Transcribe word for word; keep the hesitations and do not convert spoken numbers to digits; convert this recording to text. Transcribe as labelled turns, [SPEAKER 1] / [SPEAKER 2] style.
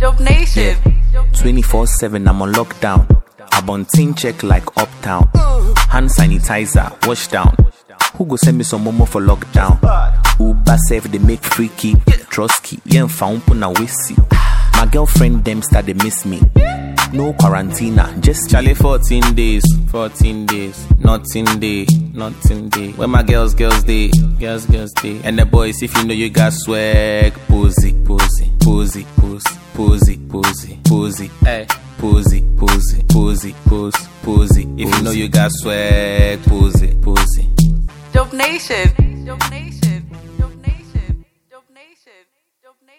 [SPEAKER 1] Dope Nation.
[SPEAKER 2] twenty-four seven, I'm on lockdown. I'm on team check like uptown. Hand sanitizer, wash down. Who go send me some momo for lockdown? Uber safe, they make freaky. Trusky, yeah, found puna wisi. My girlfriend, them start they miss me. No quarantine, just Charlie fourteen days, fourteen days, nothing day, nothing day. Where my girls, girls day, girls, girls day. And the boys, if you know you got swag, posy, posy, posy, posy, posy, posy, posy, hey, posy, posy, posy, posy, posy. If you know you got swag, posy, posy.
[SPEAKER 1] Dope Nation. Dope Nation.